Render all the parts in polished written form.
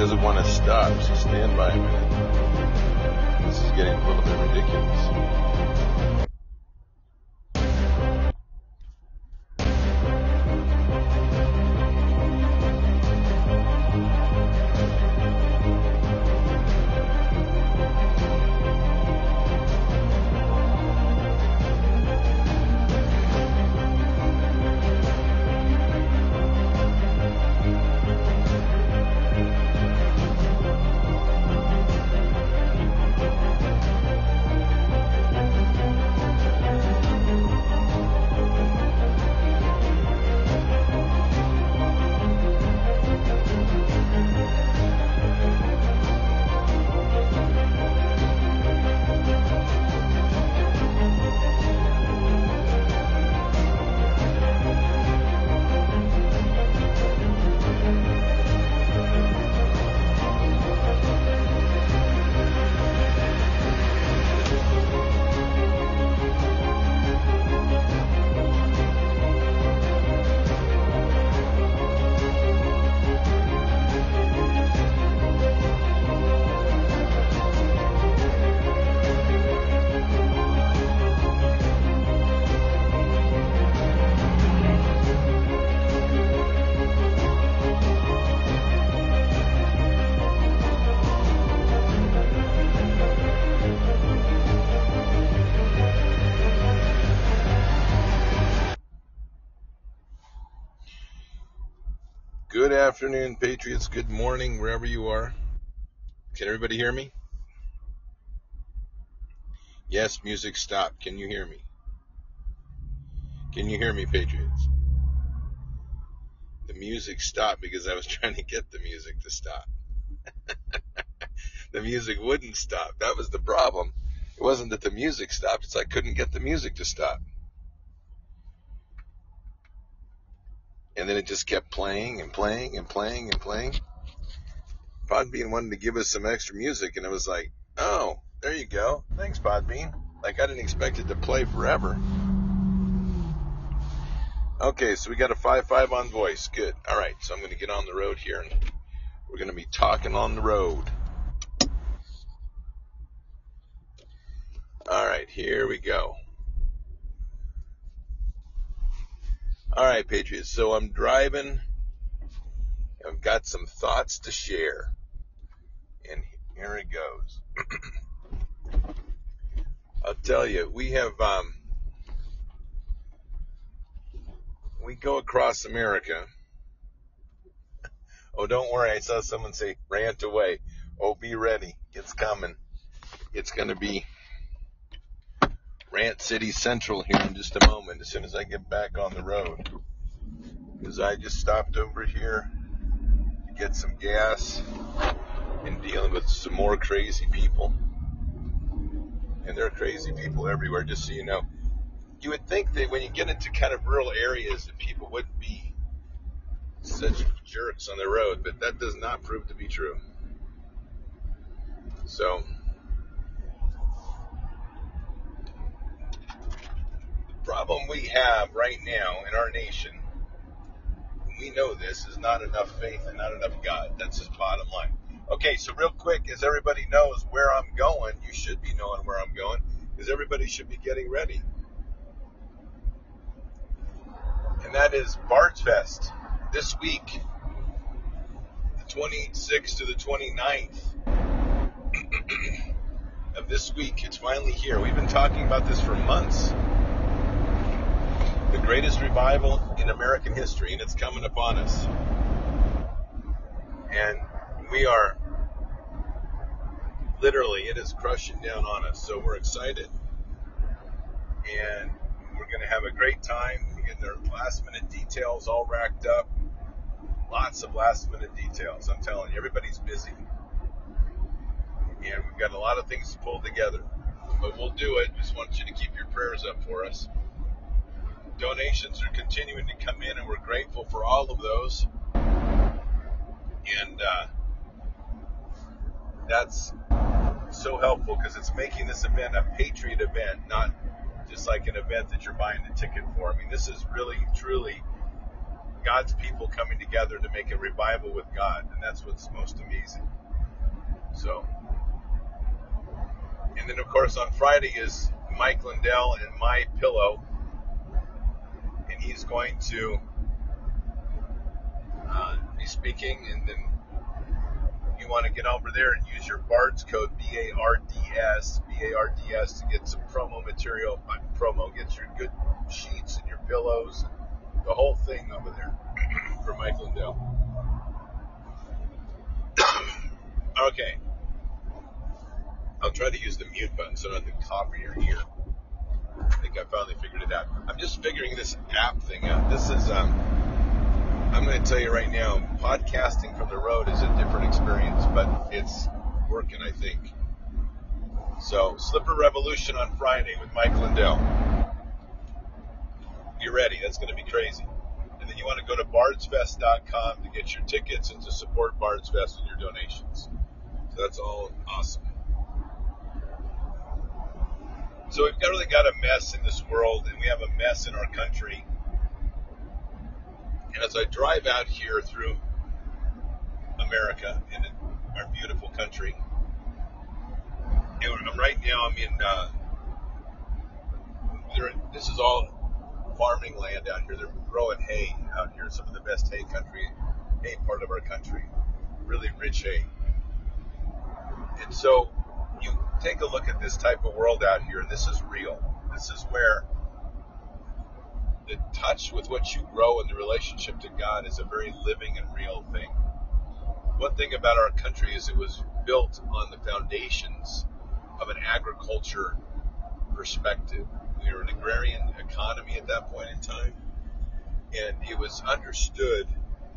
doesn't want to stop, so stand by a minute. This is getting a little bit ridiculous. Good afternoon, Patriots. Good morning, wherever you are. Can everybody hear me? Yes, music stopped. Can you hear me? Can you hear me, Patriots? The music stopped because I was trying to get the music to stop. The music wouldn't stop. That was the problem. It wasn't that the music stopped. It's I couldn't get the music to stop. And then it just kept playing and playing and playing and playing. Podbean wanted to give us some extra music, and I was like, oh, there you go. Thanks, Podbean. Like, I didn't expect it to play forever. Okay, so we got a 5.5 on voice. Good. All right, so I'm going to get on the road here, and we're going to be talking on the road. All right, here we go. All right, Patriots, so I'm driving. I've got some thoughts to share, and here it goes. I'll tell you, we have, we go across America. Oh, don't worry, I saw someone say, rant away. Oh, be ready, it's coming. It's going to be Rant City Central here in just a moment, as soon as I get back on the road. Because I just stopped over here to get some gas and dealing with some more crazy people. And there are crazy people everywhere, just so you know. You would think that when you get into kind of rural areas that people wouldn't be such jerks on the road, but that does not prove to be true. So, the problem we have right now in our nation, we know this, is not enough faith and not enough God. That's his bottom line. Okay, so real quick, as everybody knows where I'm going, you should be knowing where I'm going, because everybody should be getting ready. And that is Bards Fest this week, the 26th to the 29th of this week. It's finally here. We've been talking about this for months. The greatest revival in American history, and it's coming upon us. And we are literally, it is crushing down on us. So we're excited, and we're going to have a great time. We're getting their last minute details all racked up. Lots of last minute details. I'm telling you, everybody's busy. And we've got a lot of things to pull together. But we'll do it. Just want you to keep your prayers up for us. Donations are continuing to come in, and we're grateful for all of those. And that's so helpful, because it's making this event a Patriot event, not just like an event that you're buying a ticket for. I mean, this is really, truly God's people coming together to make a revival with God, and that's what's most amazing. So, and then of course on Friday is Mike Lindell and My Pillow, and he's going to be speaking. And then you want to get over there and use your BARDS code, BARDS to get some promo material. Get your good sheets and your pillows, the whole thing over there for Mike Lindell. Okay. I'll try to use the mute button so I don't have to cough in your ear. I think I finally figured it out. I'm just figuring this app thing out. This is, I'm going to tell you right now, podcasting from the road is a different experience, but it's working, I think. So, Slipper Revolution on Friday with Mike Lindell. Get ready. That's going to be crazy. And then you want to go to bardsfest.com to get your tickets and to support Bards Fest with your donations. So that's all awesome. So we've really got a mess in this world, and we have a mess in our country. And as I drive out here through America, in our beautiful country, and I'm in, this is all farming land out here. They're growing hay out here, some of the best hay part of our country, really rich hay. And so you take a look at this type of world out here, and this is real. This is where the touch with what you grow and the relationship to God is a very living and real thing. One thing about our country is it was built on the foundations of an agriculture perspective. We were an agrarian economy at that point in time, and it was understood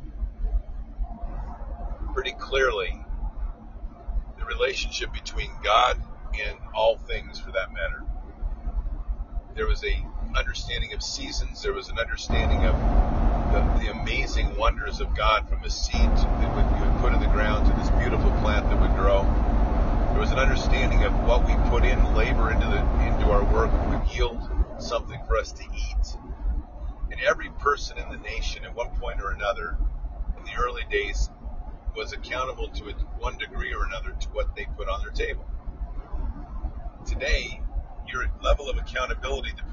pretty clearly the relationship between God and all things, for that matter. There was a understanding of seasons. There was an understanding of the amazing wonders of God, from a seed that you would put in the ground to this beautiful plant that would grow. There was an understanding of what we put in labor into our work would yield something for us to eat. And every person in the nation at one point or another in the early days was accountable to one degree or another to what they put on their table. Today, your level of accountability to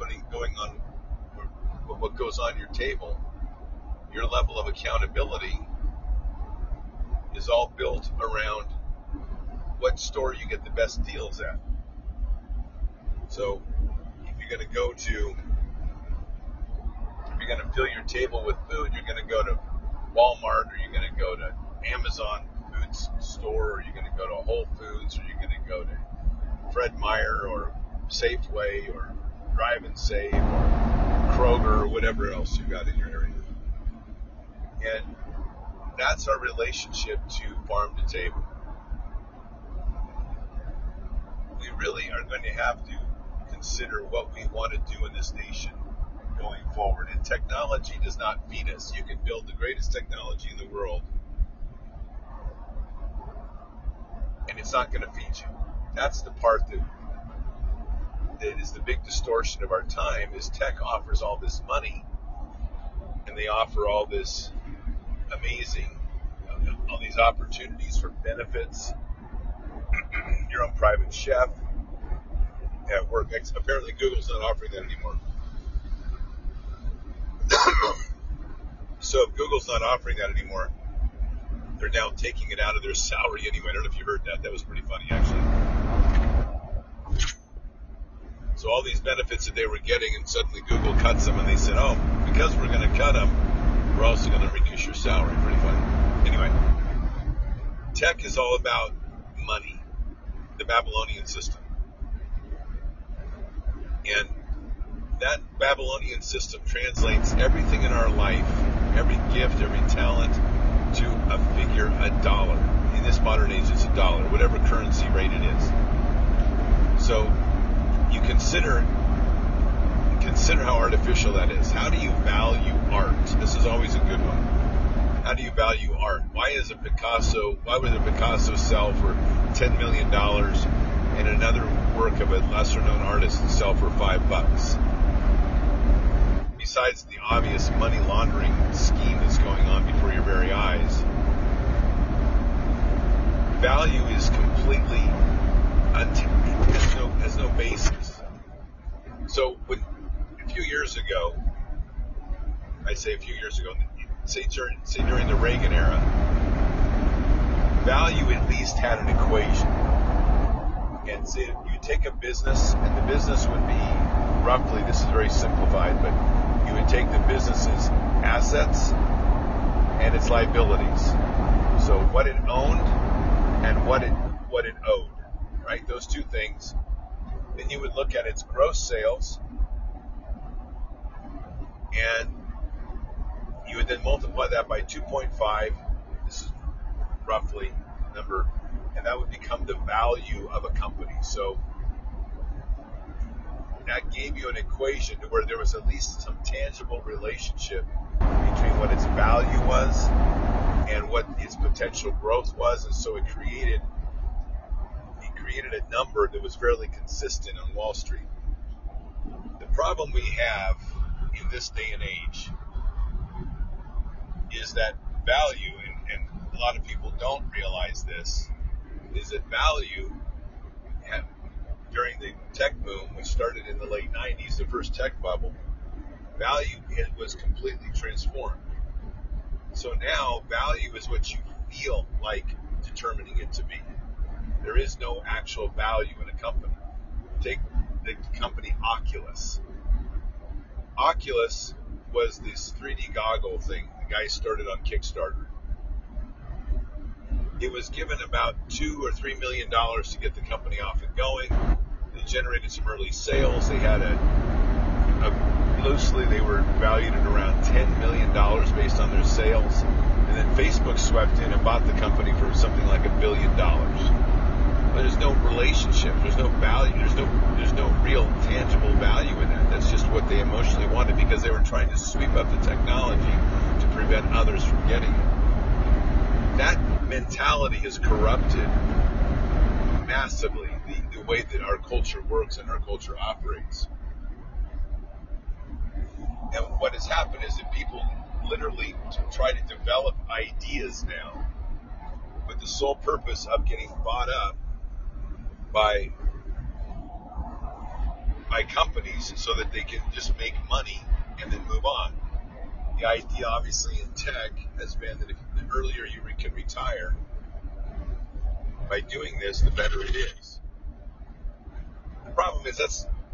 what goes on your table, your level of accountability is all built around what store you get the best deals at. So if you're going to fill your table with food, you're going to go to Walmart, or you're going to go to Amazon Foods store, or you're going to go to Whole Foods, or you're going to go to Fred Meyer or Safeway or Drive and Save or Kroger or whatever else you got in your area. And that's our relationship to farm to table. We really are going to have to consider what we want to do in this nation going forward. And technology does not feed us. You can build the greatest technology in the world, and it's not going to feed you. That's the part that is the big distortion of our time, is tech offers all this money, and they offer all this amazing, all these opportunities for benefits. Your own private chef at work. Apparently Google's not offering that anymore. So if Google's not offering that anymore, they're now taking it out of their salary anyway. I don't know if you heard that. That was pretty funny, actually. So all these benefits that they were getting, and suddenly Google cuts them, and they said, oh, because we're going to cut them, we're also going to reduce your salary. Pretty funny. Anyway, tech is all about money, the Babylonian system. And that Babylonian system translates everything in our life, every gift, every talent, to a figure, $1. In this modern age, it's $1, whatever currency rate it is. So you consider how artificial that is. How do you value art? This is always a good one. How do you value art? Why would a Picasso sell for $10 million and another work of a lesser known artist sell for $5? besides the obvious money laundering scheme that's going on before your very eyes, value is completely has no basis. So a few years ago, say during the Reagan era, value at least had an equation. And say you take a business, and the business would be roughly, this is very simplified, but you would take the business's assets and its liabilities. So what it owned and what it owed, right? Those two things. Then you would look at its gross sales, and you would then multiply that by 2.5. This is roughly the number, and that would become the value of a company. So that gave you an equation to where there was at least some tangible relationship between what its value was and what its potential growth was, and so it created a number that was fairly consistent on Wall Street. The problem we have in this day and age is that value, and a lot of people don't realize this, is that value during the tech boom, which started in the late 90s, the first tech bubble, value was completely transformed. So now value is what you feel like determining it to be. There is no actual value in a company. Take the company Oculus. Oculus was this 3D goggle thing the guy started on Kickstarter. It was given about $2 or $3 million to get the company off and going. They generated some early sales. They had loosely they were valued at around $10 million based on their sales. And then Facebook swept in and bought the company for something like $1 billion. But there's no relationship. There's no value. There's no real tangible value in that. That's just what they emotionally wanted because they were trying to sweep up the technology to prevent others from getting it. That mentality has corrupted massively the way that our culture works and our culture operates. And what has happened is that people literally try to develop ideas now with the sole purpose of getting bought up by companies so that they can just make money and then move on. The idea, obviously, in tech has been that the earlier you can retire, by doing this, the better it is. The problem is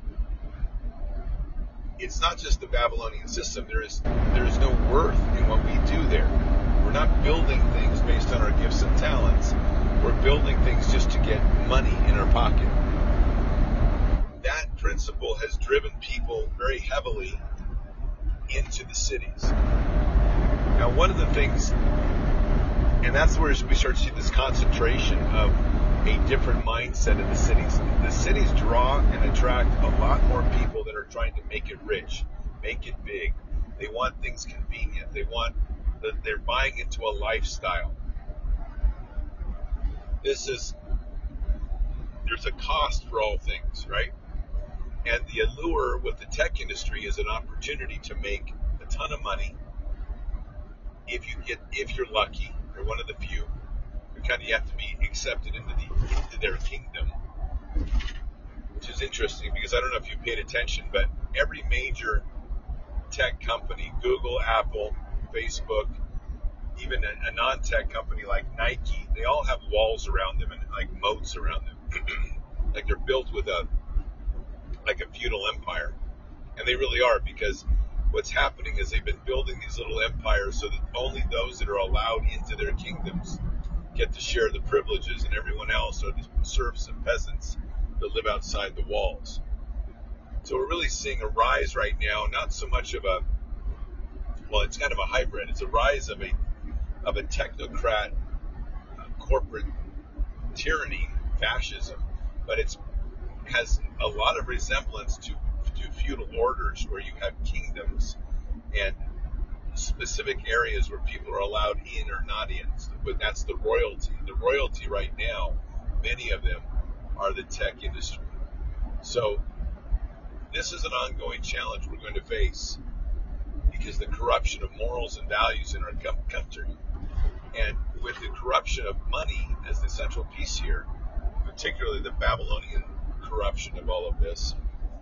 it's not just the Babylonian system. There is no worth in what we do there. We're not building things based on our gifts and talents. We're building things just to get money in our pocket. That principle has driven people very heavily into the cities. Now, one of the things, and that's where we start to see this concentration of a different mindset in the cities. The cities draw and attract a lot more people that are trying to make it rich, make it big. They want things convenient. They're buying into a lifestyle. There's a cost for all things, right? And the allure with the tech industry is an opportunity to make a ton of money if you're lucky. You're one of the few. You have to be accepted into their kingdom, which is interesting because I don't know if you paid attention, but every major tech company, Google, Apple, Facebook, even a non-tech company like Nike, they all have walls around them and like moats around them. Like they're built with a feudal empire. And they really are, because what's happening is they've been building these little empires so that only those that are allowed into their kingdoms get to share the privileges, and everyone else are the serfs and peasants that live outside the walls. So we're really seeing a rise right now, not so much of it's kind of a hybrid. It's a rise of a technocrat corporate tyranny, fascism, but it has a lot of resemblance to feudal orders where you have kingdoms and specific areas where people are allowed in or not in. But that's the royalty. The royalty right now, many of them are the tech industry. So this is an ongoing challenge we're going to face. because the corruption of morals and values in our country, and with the corruption of money as the central piece here, particularly the Babylonian corruption of all of this,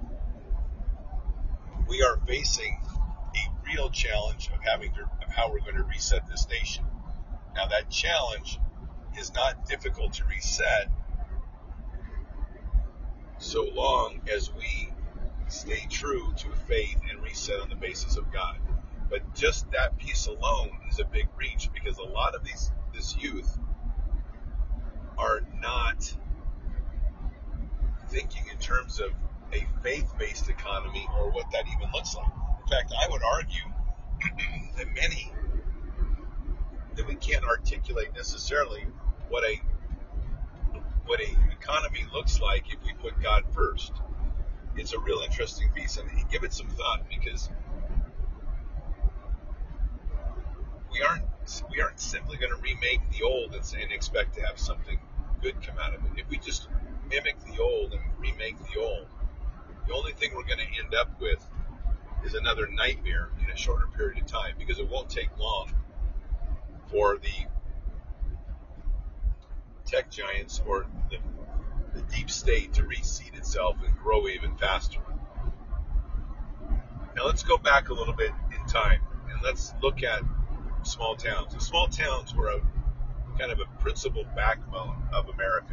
we are facing a real challenge of how we're going to reset this nation. Now, that challenge is not difficult to reset so long as we stay true to faith and reset on the basis of God. But just that piece alone is a big reach, because a lot of this youth are not thinking in terms of a faith-based economy or what that even looks like. In fact, I would argue that we can't articulate necessarily what a economy looks like if we put God first. It's a real interesting piece, and give it some thought, because we aren't simply going to remake the old and expect to have something good come out of it. If we just mimic the old and remake the old, the only thing we're going to end up with is another nightmare in a shorter period of time, because it won't take long for the tech giants or the deep state to reseed itself and grow even faster. Now let's go back a little bit in time, and let's look at small towns. The small towns were a kind of a principal backbone of America,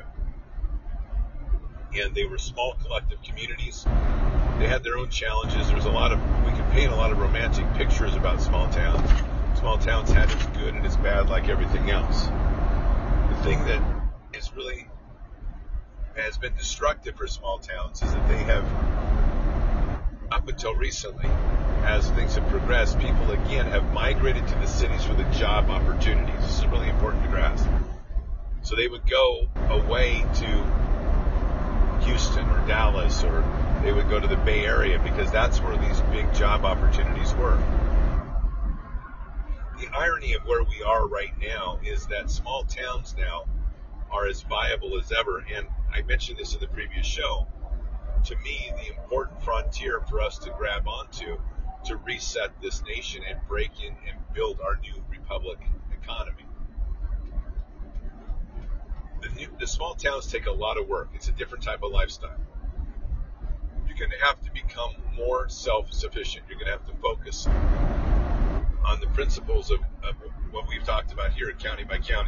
and they were small collective communities. They had their own challenges. We could paint a lot of romantic pictures about small towns. Small towns had its good and its bad, like everything else. The thing that has been destructive for small towns is that they have, up until recently, as things have progressed, people again have migrated to the cities for the job opportunities. This is really important to grasp. So they would go away to Houston or Dallas, or they would go to the Bay Area, because that's where these big job opportunities were. The irony of where we are right now is that small towns now are as viable as ever, and I mentioned this in the previous show. To me, the important frontier for us to grab onto to reset this nation and break in and build our new republic economy. The small towns take a lot of work. It's a different type of lifestyle. You're going to have to become more self-sufficient. You're going to have to focus on the principles of what we've talked about here at County by County.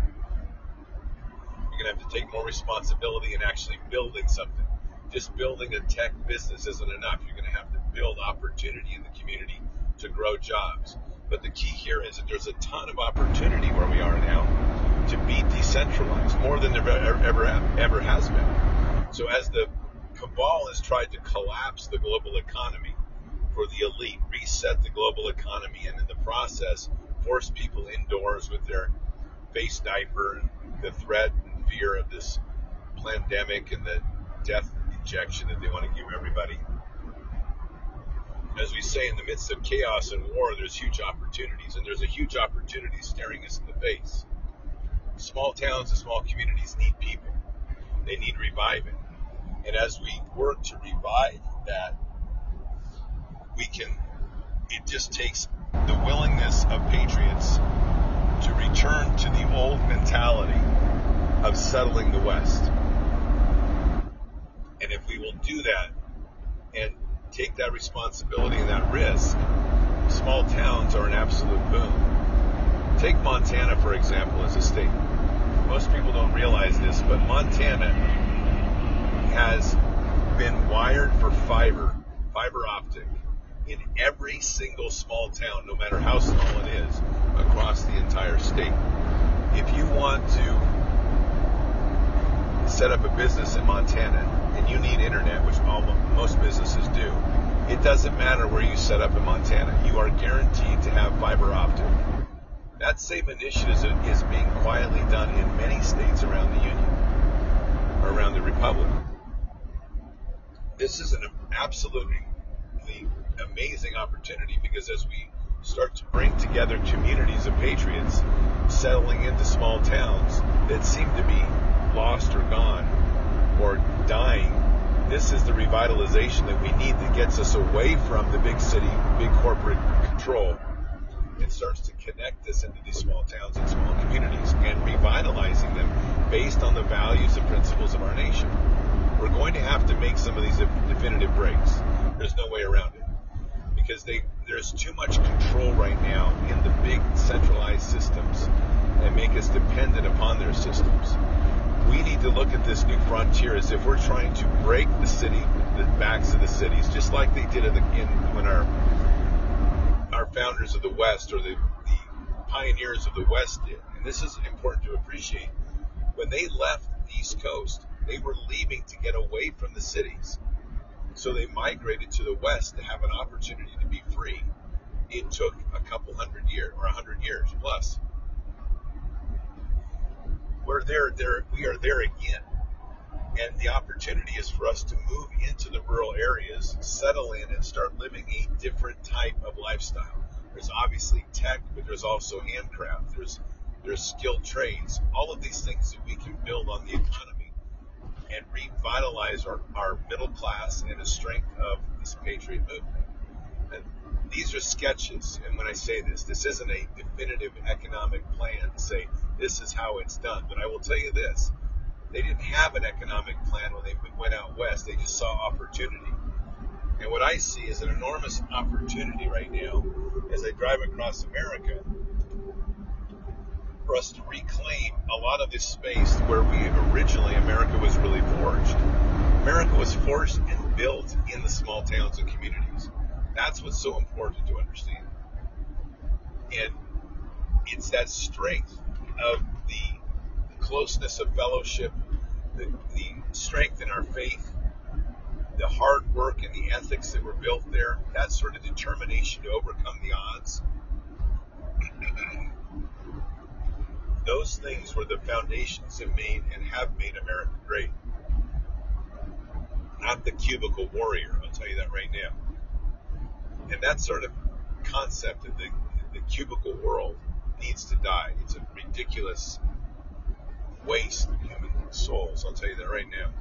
You're going to have to take more responsibility in actually building something. Just building a tech business isn't enough. You're going to have to build opportunity in the community to grow jobs. But the key here is that there's a ton of opportunity where we are now to be decentralized, more than there ever has been. So as the cabal has tried to collapse the global economy for the elite, reset the global economy, and in the process force people indoors with their face diaper, and the threat and fear of this pandemic and the death injection that they want to give everybody. As we say, in the midst of chaos and war, there's huge opportunities, and there's a huge opportunity staring us in the face. Small towns and small communities need people. They need reviving. And as we work to revive that, it just takes the willingness of patriots to return to the old mentality of settling the West. And if we will do that and take that responsibility and that risk, small towns are an absolute boon. Take Montana, for example, as a state. Most people don't realize this, but Montana has been wired for fiber optic in every single small town, no matter how small it is, across the entire state. If you want to set up a business in Montana and you need internet, which most businesses do, it doesn't matter where you set up in Montana. You are guaranteed to have fiber optic. That same initiative is being quietly done in many states around the Union, or around the Republic. This is an absolutely amazing opportunity, because as we start to bring together communities of patriots settling into small towns that seem to be lost or gone or dying, this this is the revitalization that we need that gets us away from the big city, big corporate control, and starts to connect us into these small towns and small communities and revitalizing them based on the values and principles of our nation. We're going to have to make some of these definitive breaks. There's no way around it, because there's too much control right now in the big centralized systems that make us dependent upon their systems. We need to look at this new frontier as if we're trying to break the city, the backs of the cities, just like they did when our founders of the West, or the pioneers of the West did. And this is important to appreciate. When they left the East Coast, they were leaving to get away from the cities. So they migrated to the West to have an opportunity to be free. It took a couple 100 years, or 100 years plus. We are there again. And the opportunity is for us to move into the rural areas, settle in, and start living a different type of lifestyle. There's obviously tech, but there's also handcraft. There's skilled trades. All of these things that we can build on the economy and revitalize our middle class and the strength of this patriot movement. And these are sketches. And when I say this isn't a definitive economic plan to say this is how it's done. But I will tell you this. They didn't have an economic plan when they went out west. They just saw opportunity. And what I see is an enormous opportunity right now as I drive across America for us to reclaim a lot of this space where America was really forged. America was forged and built in the small towns and communities. That's what's so important to understand. And it's that strength of the closeness of fellowship, the strength in our faith, the hard work and the ethics that were built there, that sort of determination to overcome the odds. Those things were the foundations that made and have made America great. Not the cubicle warrior, I'll tell you that right now. And that sort of concept of the cubicle world needs to die. It's a ridiculous waste of human souls, I'll tell you that right now.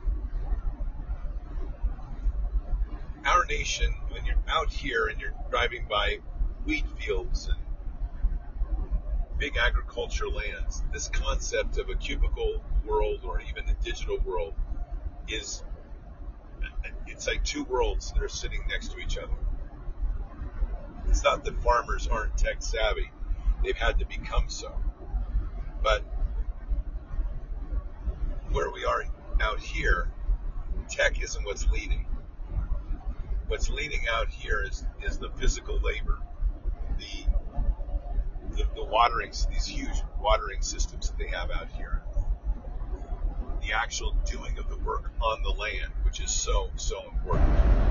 Our nation, when you're out here and you're driving by wheat fields and big agriculture lands, this concept of a cubicle world or even a digital world it's like two worlds that are sitting next to each other. It's not that farmers aren't tech savvy. They've had to become so. But where we are out here, tech isn't what's leading. What's leading out here is the physical labor, the watering, these huge watering systems that they have out here, the actual doing of the work on the land, which is so important.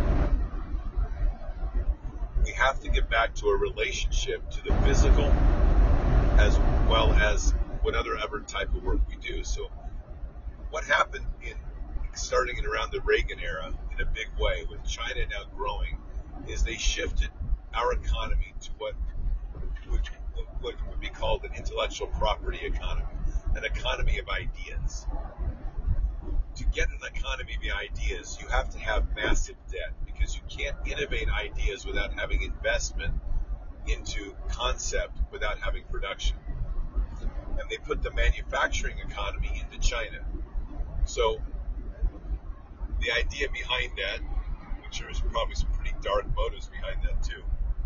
We have to get back to a relationship to the physical as well as whatever type of work we do. So what happened starting in around the Reagan era in a big way with China now growing is they shifted our economy to what would be called an intellectual property economy, an economy of ideas. To get an economy of ideas, you have to have massive debt because you can't innovate ideas without having investment into concept without having production. And they put the manufacturing economy into China. So the idea behind that, which there's probably some pretty dark motives behind that too.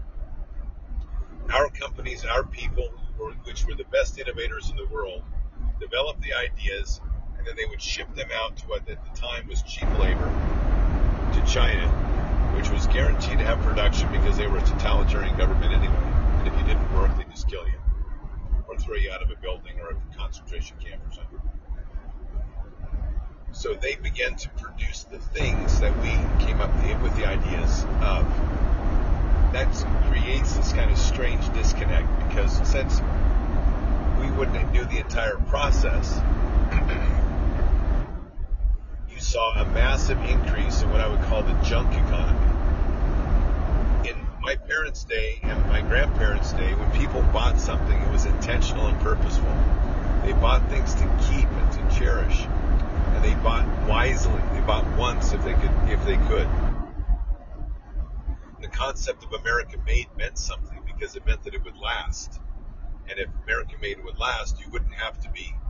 Our companies, our people, which were the best innovators in the world, developed the ideas, and then they would ship them out to what at the time was cheap labor to China, which was guaranteed to have production because they were a totalitarian government anyway. And if you didn't work, they'd just kill you or throw you out of a building or a concentration camp or something. So they began to produce the things that we came up with the ideas of. That creates this kind of strange disconnect because since we wouldn't do the entire process, you saw a massive increase in what I would call the junk economy. In my parents' day and my grandparents' day, when people bought something, it was intentional and purposeful. They bought things to keep and to cherish. And they bought wisely. They bought once if they could. The concept of American made meant something because it meant that it would last. And if American made would last, you wouldn't have to be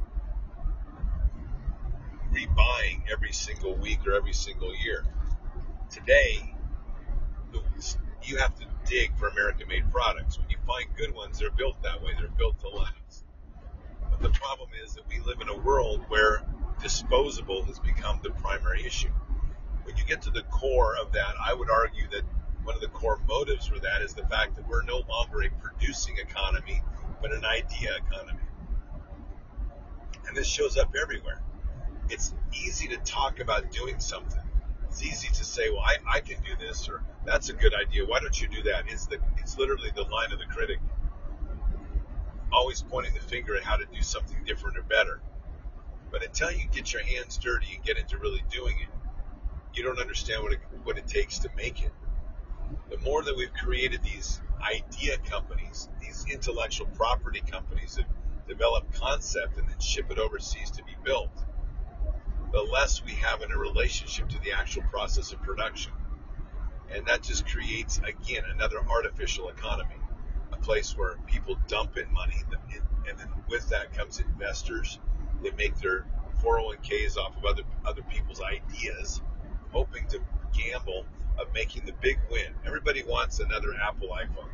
rebuying every single week or every single year. Today, you have to dig for American made products. When you find good ones, they're built that way. They're built to last. But the problem is that we live in a world where disposable has become the primary issue. When you get to the core of that, I would argue that one of the core motives for that is the fact that we're no longer a producing economy, but an idea economy. And this shows up everywhere. It's easy to talk about doing something. It's easy to say, well, I can do this, or that's a good idea. Why don't you do that? It's literally the line of the critic, always pointing the finger at how to do something different or better. But until you get your hands dirty and get into really doing it, you don't understand what it takes to make it. The more that we've created these idea companies, these intellectual property companies that develop concept and then ship it overseas to be built, the less we have in a relationship to the actual process of production. And that just creates, again, another artificial economy, a place where people dump in money, and then with that comes investors that make their 401ks off of other people's ideas, hoping to gamble of making the big win. Everybody wants another Apple iPhone.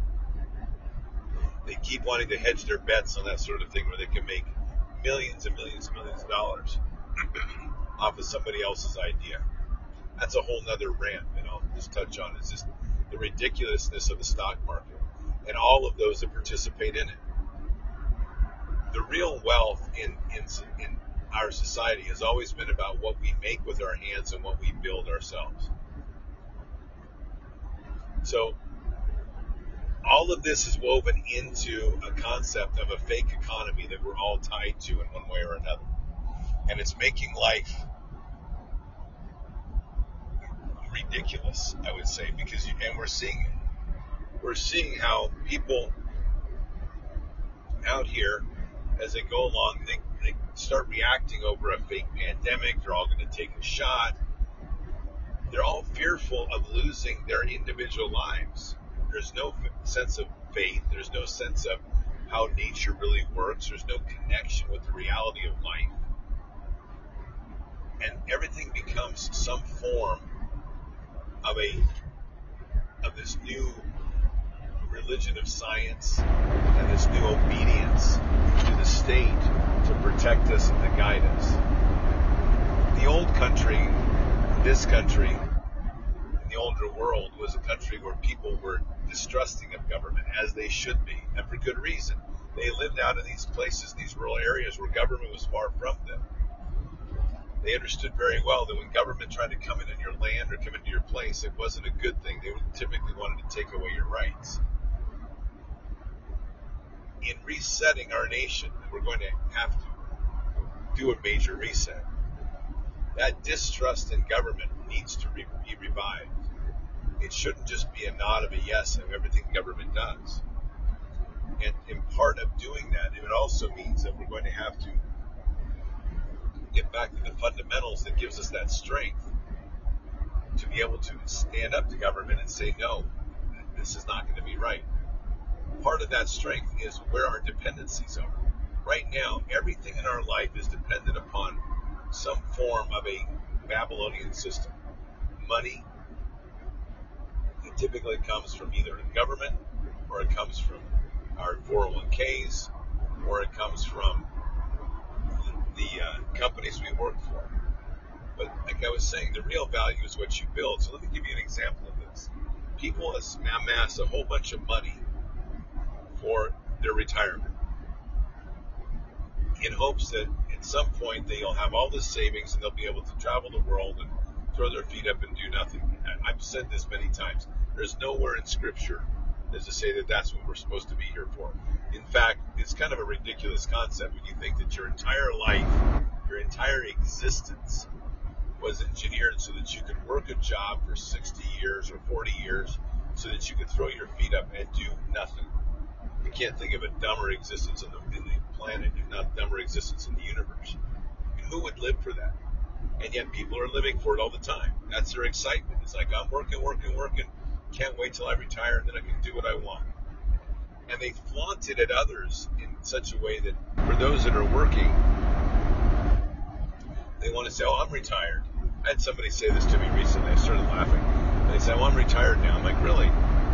They keep wanting to hedge their bets on that sort of thing where they can make millions and millions and millions of dollars off of somebody else's idea. That's a whole nother rant, and I'll just touch on it. It's just the ridiculousness of the stock market and all of those that participate in it. The real wealth in our society has always been about what we make with our hands and what we build ourselves. So all of this is woven into a concept of a fake economy that we're all tied to in one way or another. And it's making life ridiculous, I would say, because we're seeing it. We're seeing how people out here, as they go along, they start reacting over a fake pandemic. They're all going to take a shot. They're all fearful of losing their individual lives. There's no sense of faith. There's no sense of how nature really works. There's no connection with the reality of life. And everything becomes some form of this new religion of science and this new obedience to the state to protect us and to guide us. The old country, this country, in the older world was a country where people were distrusting of government, as they should be, and for good reason. They lived out in these places, these rural areas where government was far from them. They understood very well that when government tried to come in on your land or come into your place, it wasn't a good thing. They typically wanted to take away your rights. In resetting our nation, we're going to have to do a major reset. That distrust in government needs to be revived. It shouldn't just be a nod of a yes of everything government does. And in part of doing that, it also means that we're going to have to get back to the fundamentals that gives us that strength to be able to stand up to government and say, no, this is not going to be right. Part of that strength is where our dependencies are. Right now, everything in our life is dependent upon some form of a Babylonian system. Money, it typically comes from either government, or it comes from our 401ks, or it comes from the companies we work for. But like I was saying, the real value is what you build. So let me give you an example of this. People amass a whole bunch of money for their retirement in hopes that at some point they'll have all this savings and they'll be able to travel the world and throw their feet up and do nothing. I've said this many times. There's nowhere in Scripture that to say that that's what we're supposed to be here for. In fact, it's kind of a ridiculous concept when you think that your entire life, your entire existence was engineered so that you could work a job for 60 years or 40 years so that you could throw your feet up and do nothing. I can't think of a dumber existence in the planet, if not dumber existence in the universe. Who would live for that? And yet people are living for it all the time. That's their excitement. It's like, I'm working. Can't wait till I retire and then I can do what I want. And they flaunt it at others in such a way that for those that are working, they want to say, oh, I'm retired. I had somebody say this to me recently. I started laughing. They said, well, I'm retired now. I'm like, really?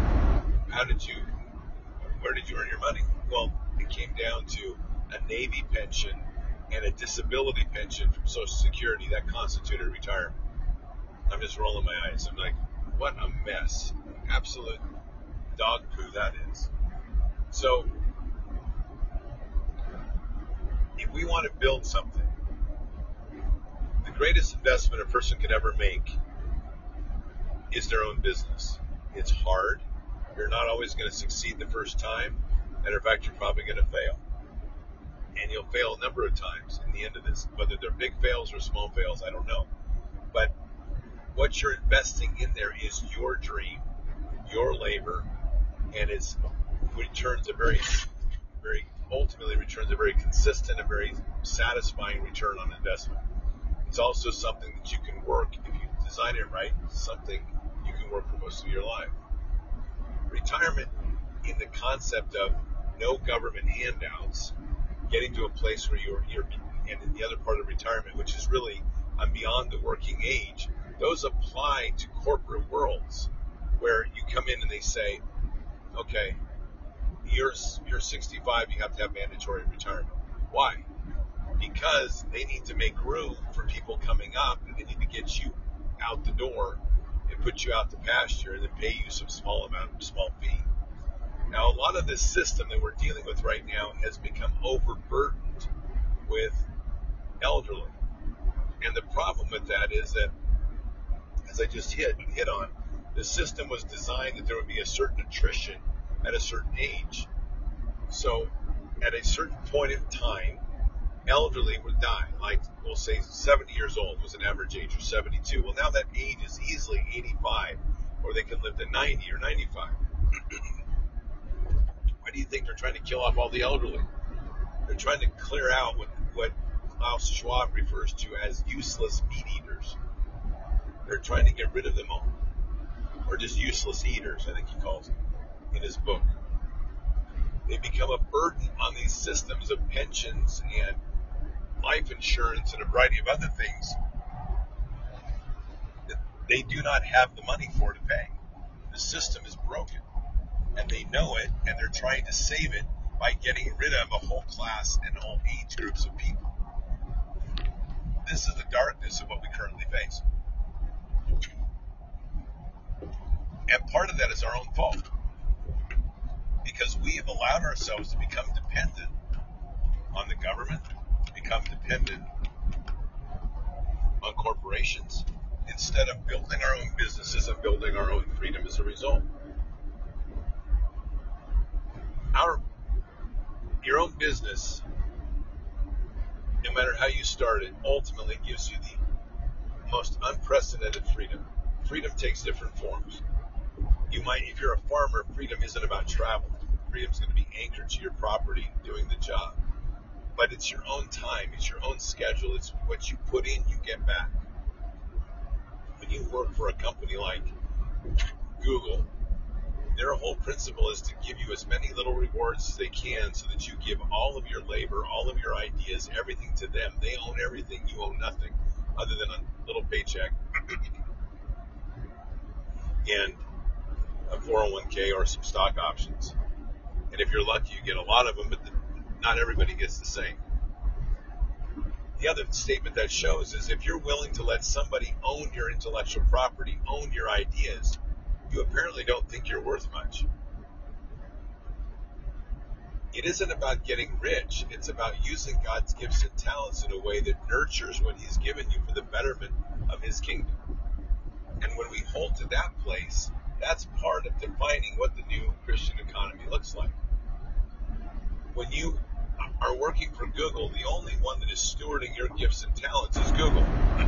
Where did you earn your money? Well, it came down to a Navy pension and a disability pension from Social Security. That constituted retirement. I'm just rolling my eyes. I'm like, what a mess. Absolute dog poo that is. So, if we want to build something, the greatest investment a person could ever make is their own business. It's hard. You're not always going to succeed the first time. And in fact, you're probably going to fail. And you'll fail a number of times in the end of this. Whether they're big fails or small fails, I don't know. But what you're investing in there is your dream, your labor, and it ultimately returns a very consistent and very satisfying return on investment. It's also something that you can work, if you design it right, something you can work for most of your life. Retirement, in the concept of no government handouts, getting to a place where you're and in the other part of retirement, which is really I'm beyond the working age, those apply to corporate worlds where you come in and they say, okay, you're 65, you have to have mandatory retirement. Why? Because they need to make room for people coming up, and they need to get you out the door and put you out to pasture and then pay you some small fee. Now, a lot of this system that we're dealing with right now has become overburdened with elderly. And the problem with that is that, as I just hit on, the system was designed that there would be a certain attrition at a certain age. So at a certain point in time, elderly would die. Like, we'll say 70 years old was an average age, or 72. Well, now that age is easily 85, or they can live to 90 or 95. Why do you think they're trying to kill off all the elderly? They're trying to clear out what Klaus Schwab refers to as useless meat eaters. They're trying to get rid of them all. Or just useless eaters, I think he calls them in his book. They become a burden on these systems of pensions and life insurance and a variety of other things that they do not have the money for to pay. The system is broken, and they know it, and they're trying to save it by getting rid of a whole class and whole age groups of people. This is the darkness of what we currently face. And part of that is our own fault, because we have allowed ourselves to become dependent on the government, become dependent on corporations, instead of building our own businesses and building our own freedom as a result. Your own business, no matter how you start it, ultimately gives you the most unprecedented freedom. Freedom takes different forms. If you're a farmer, freedom isn't about travel. Freedom's going to be anchored to your property doing the job. But it's your own time, it's your own schedule, it's what you put in, you get back. When you work for a company like Google, their whole principle is to give you as many little rewards as they can so that you give all of your labor, all of your ideas, everything to them. They own everything, you own nothing other than a little paycheck and a 401k or some stock options. And if you're lucky, you get a lot of them, but not everybody gets the same. The other statement that shows is if you're willing to let somebody own your intellectual property, own your ideas, you apparently don't think you're worth much. It isn't about getting rich. It's about using God's gifts and talents in a way that nurtures what he's given you for the betterment of his kingdom. And when we hold to that place, that's part of defining what the new Christian economy looks like. When you are working for Google, the only one that is stewarding your gifts and talents is Google.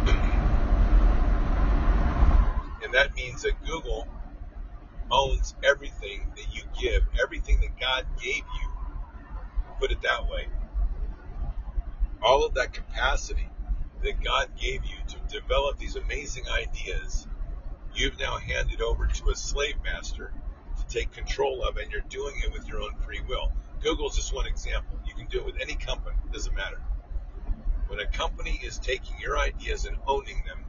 And that means that Google owns everything that you give, everything that God gave you. Put it that way. All of that capacity that God gave you to develop these amazing ideas, you've now handed over to a slave master to take control of, and you're doing it with your own free will. Google's just one example. You can do it with any company. It doesn't matter. When a company is taking your ideas and owning them,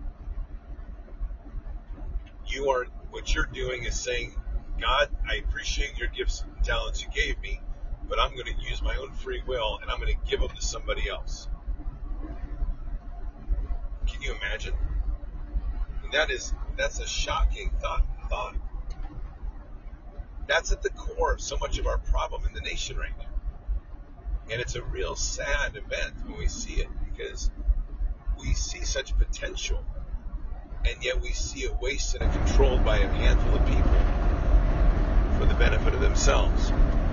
what you're doing is saying, God, I appreciate your gifts and talents you gave me, but I'm going to use my own free will and I'm going to give them to somebody else. Can you imagine? And that's a shocking thought. That's at the core of so much of our problem in the nation right now. And it's a real sad event when we see it, because we see such potential, and yet we see it wasted and controlled by a handful of people for the benefit of themselves.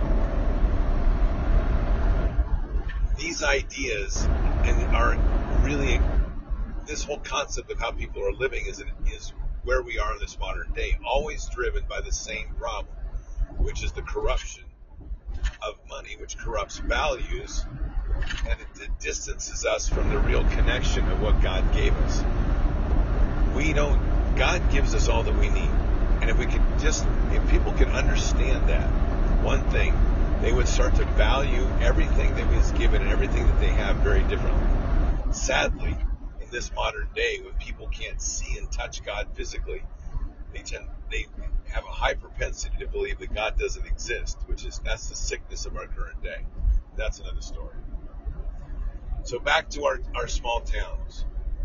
These ideas are really, this whole concept of how people are living is where we are in this modern day, always driven by the same problem, which is the corruption of money, which corrupts values, and it distances us from the real connection of what God gave us. God gives us all that we need. And if people could understand that one thing, they would start to value everything that was given and everything that they have very differently. Sadly, in this modern day, when people can't see and touch God physically, they have a high propensity to believe that God doesn't exist, that's the sickness of our current day. That's another story. So back to our small towns.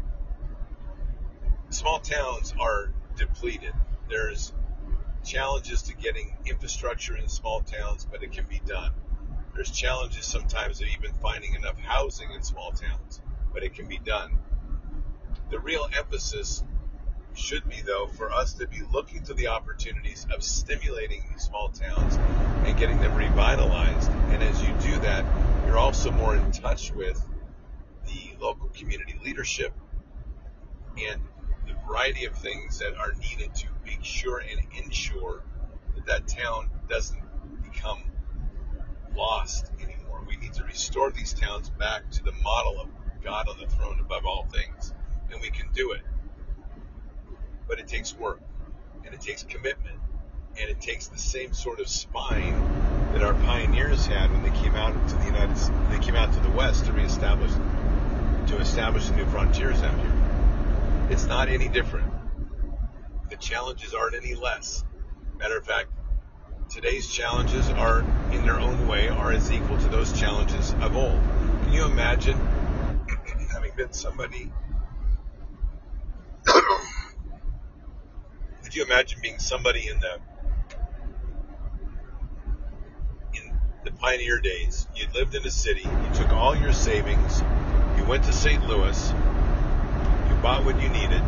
Small towns are depleted. There's challenges to getting infrastructure in small towns, but it can be done. There's challenges sometimes of even finding enough housing in small towns, but it can be done. The real emphasis should be, though, for us to be looking to the opportunities of stimulating these small towns and getting them revitalized. And as you do that, you're also more in touch with the local community leadership and the variety of things that are needed to make sure and ensure that town doesn't become lost anymore. We need to restore these towns back to the model of God on the throne above all things, and we can do it. But it takes work, and it takes commitment, and it takes the same sort of spine that our pioneers had when they came out to the West to establish the new frontiers out here. It's not any different. The challenges aren't any less. Matter of fact, today's challenges are, in their own way, are as equal to those challenges of old. Can you imagine having been somebody? Could you imagine being somebody in the pioneer days? You lived in a city. You took all your savings. You went to St. Louis. You bought what you needed,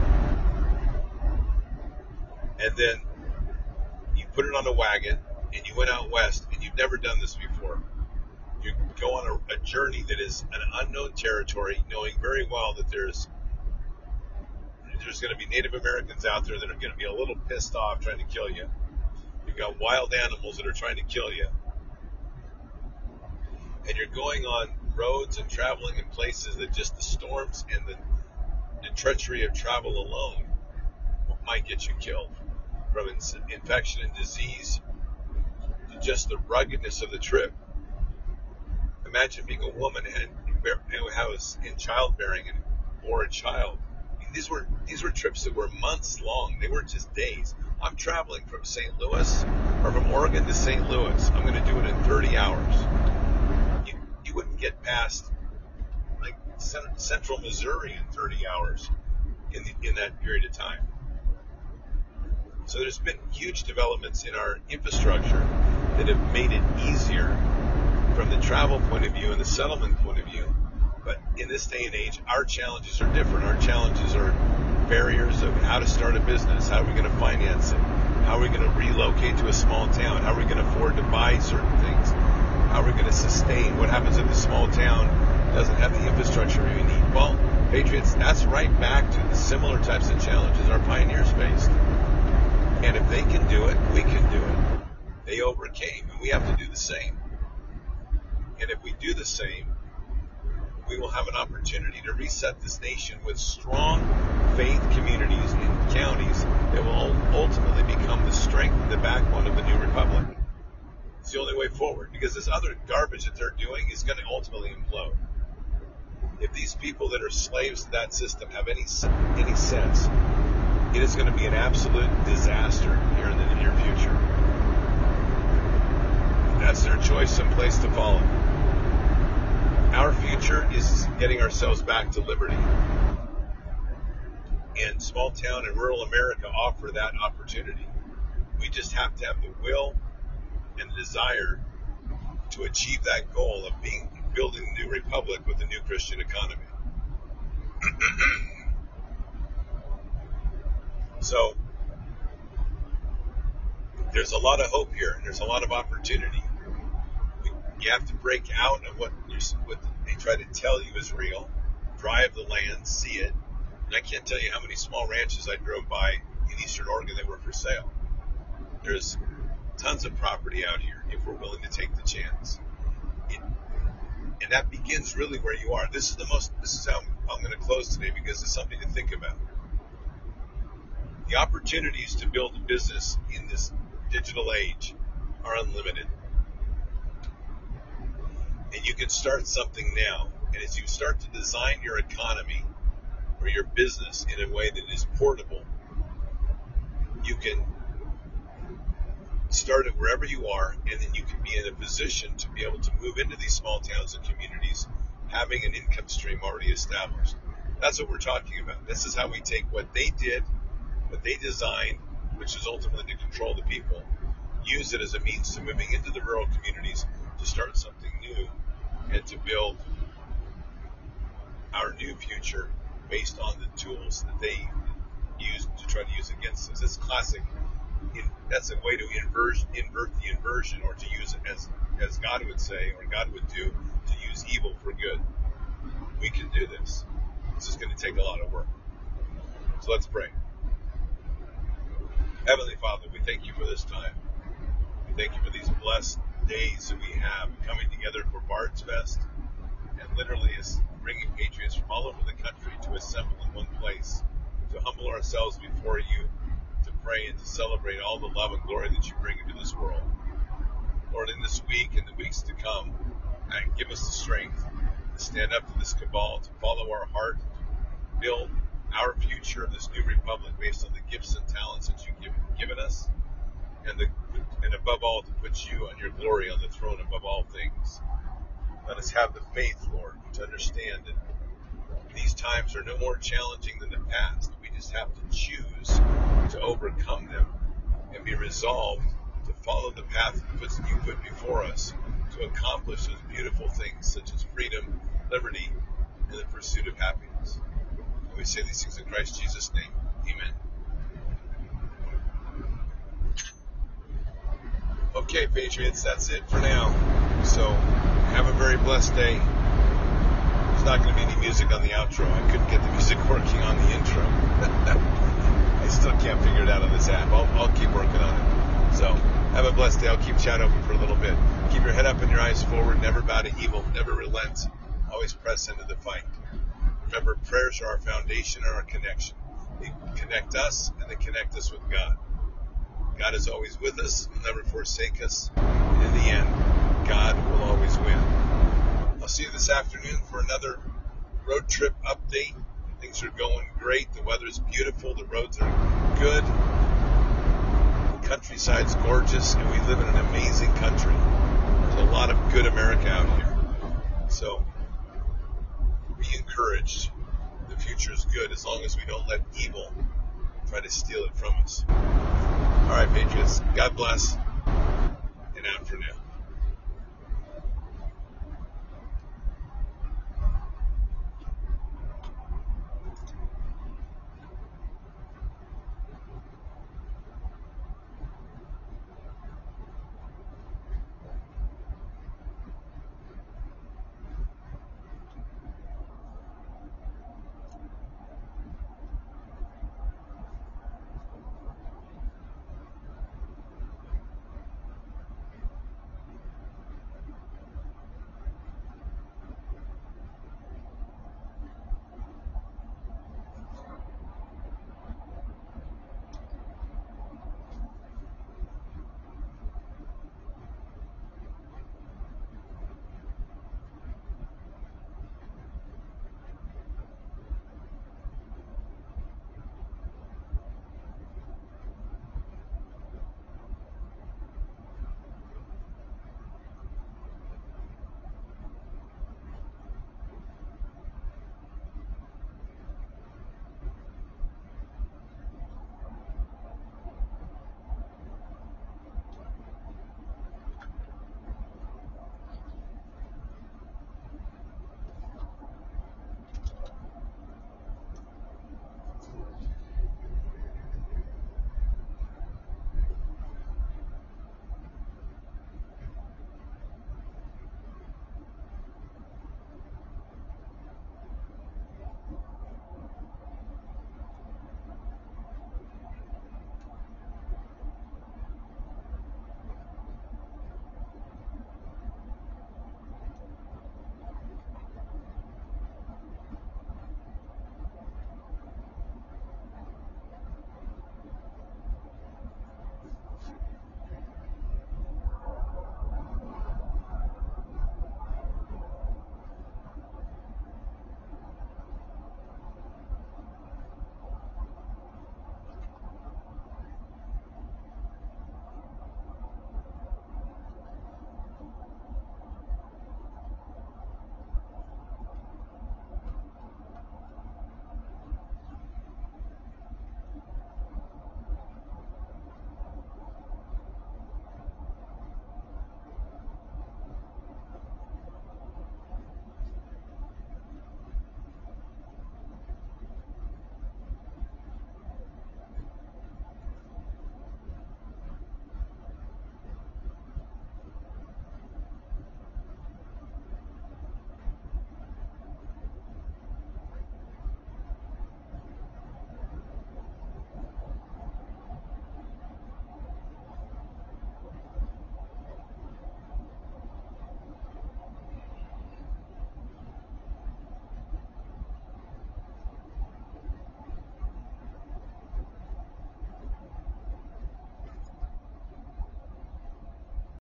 and then you put it on a wagon, and you went out west, and you've never done this before. You go on a journey that is an unknown territory, knowing very well that there's going to be Native Americans out there that are going to be a little pissed off trying to kill you. You've got wild animals that are trying to kill you. And you're going on roads and traveling in places that just the storms and the treachery of travel alone might get you killed, from infection and disease to just the ruggedness of the trip. Imagine being a woman who was in childbearing and bore a child. I mean, these were trips that were months long. They weren't just days. I'm traveling from St. Louis or from Oregon to St. Louis. I'm going to do it in 30 hours. You wouldn't get past like central Missouri in 30 hours in that period of time. So there's been huge developments in our infrastructure that have made it easier from the travel point of view and the settlement point of view. But in this day and age, our challenges are different. Our challenges are barriers of how to start a business, how are we going to finance it, how are we going to relocate to a small town, how are we going to afford to buy certain things, how are we going to sustain, what happens if the small town doesn't have the infrastructure we need. Well, Patriots, that's right back to the similar types of challenges our pioneers faced. And if they can do it, we can do it. They overcame, and we have to do the same. And if we do the same, we will have an opportunity to reset this nation with strong faith communities and counties that will ultimately become the strength and the backbone of the new republic. It's the only way forward, because this other garbage that they're doing is going to ultimately implode. If these people that are slaves to that system have any sense, it is going to be an absolute disaster here in the near future. That's their choice and place to follow. Our future is getting ourselves back to liberty. And small town and rural America offer that opportunity. We just have to have the will and the desire to achieve that goal of building a new republic with a new Christian economy. So there's a lot of hope here, and there's a lot of opportunity. You have to break out of what they try to tell you is real, drive the land, see it. And I can't tell you how many small ranches I drove by in Eastern Oregon that were for sale. There's tons of property out here if we're willing to take the chance. And that begins really where you are. This is how I'm going to close today, because it's something to think about. The opportunities to build a business in this digital age are unlimited. And you can start something now. And as you start to design your economy or your business in a way that is portable, you can start it wherever you are, and then you can be in a position to be able to move into these small towns and communities having an income stream already established. That's what we're talking about. This is how we take what they did, what they designed, which is ultimately to control the people, use it as a means to moving into the rural communities to start something new and to build our new future based on the tools that they use to try to use against us. It's classic. That's a way to invert the inversion, or to use it as God would say, or God would do, to use evil for good. We can do this. This is going to take a lot of work. So let's pray. Heavenly Father, we thank you for this time. We thank you for these blessed days that we have coming together for Bard's Fest, and literally is bringing patriots from all over the country to assemble in one place, to humble ourselves before you, to pray and to celebrate all the love and glory that you bring into this world. Lord, in this week and the weeks to come, give us the strength to stand up to this cabal, to follow our heart, to build our future of this new republic based on the gifts and talents that you've given us, and above all, to put you and your glory on the throne above all things. Let us have the faith, Lord, to understand that these times are no more challenging than the past. We just have to choose to overcome them and be resolved to follow the path you put before us to accomplish those beautiful things such as freedom, liberty, and the pursuit of happiness. And we say these things in Christ Jesus' name. Amen. Okay, Patriots, that's it for now. So have a very blessed day. There's not going to be any music on the outro. I couldn't get the music working on the intro. I still can't figure it out on this app. I'll keep working on it. So have a blessed day. I'll keep chat open for a little bit. Keep your head up and your eyes forward. Never bow to evil. Never relent. Always press into the fight. Remember, prayers are our foundation and our connection. They connect us, and they connect us with God. God is always with us. He'll never forsake us. And in the end, God will always win. I'll see you this afternoon for another road trip update. Things are going great. The weather's beautiful. The roads are good. The countryside's gorgeous, and we live in an amazing country. There's a lot of good America out here. So be encouraged. The future is good as long as we don't let evil try to steal it from us. All right, Patriots. God bless. And out for now.